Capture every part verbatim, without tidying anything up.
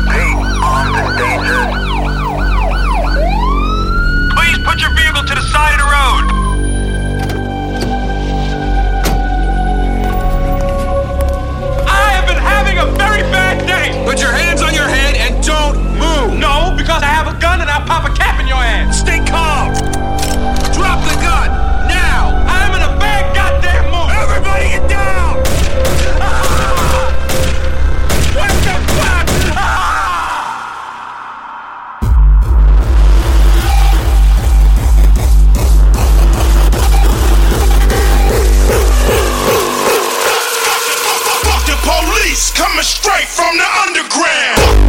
Repeat, armed and dangerous. Please put your vehicle to the side of the road. I have been having a very bad day. Put your hands on your head and don't move. No, because I have a gun and I'll pop a cap in your ass. Stay calm. Drop the gun now. I'm in a bad goddamn mood. Everybody get down. Ah! What the fuck? Ah! Fuck the police coming straight from the underground.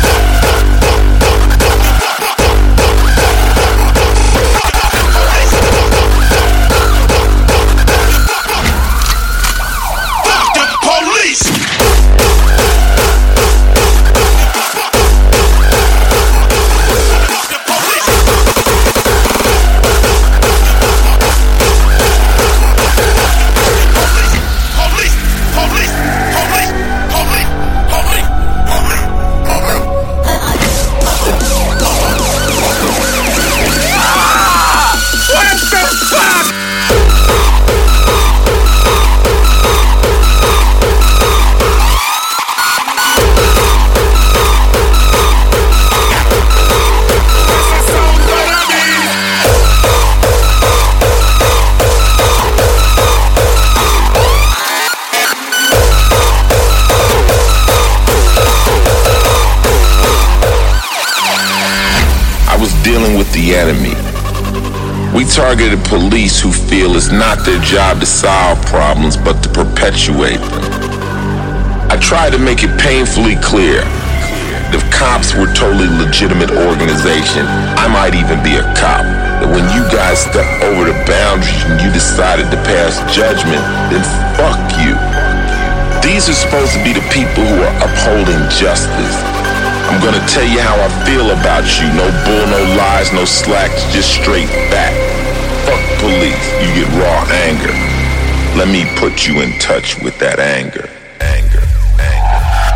The enemy. We targeted police who feel it's not their job to solve problems but to perpetuate them. I tried to make it painfully clear that if cops were a totally legitimate organization, I might even be a cop. That when you guys step over the boundaries and you decided to pass judgment, then fuck you. These are supposed to be the people who are upholding justice. I'm gonna tell you how I feel about you. No bull, no lies, no slacks, just straight back. Fuck police, you get raw anger. Let me put you in touch with that anger. Anger, anger,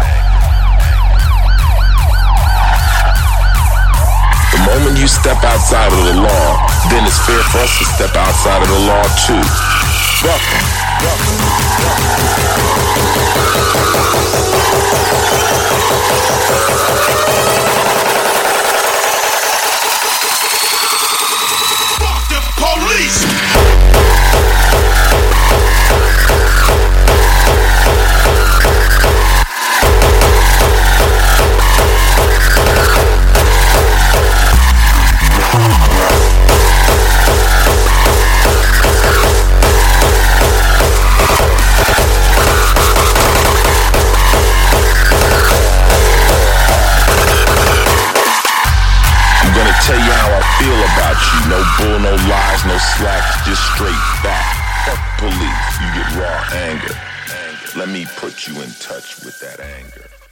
anger. The moment you step outside of the law, then it's fair for us to step outside of the law too. Fuck em. Fuck em. Fuck the police. Tell you how I feel about you. No bull, no lies, no slacks, just straight back. Fuck police, you get raw anger. Anger. Let me put you in touch with that anger.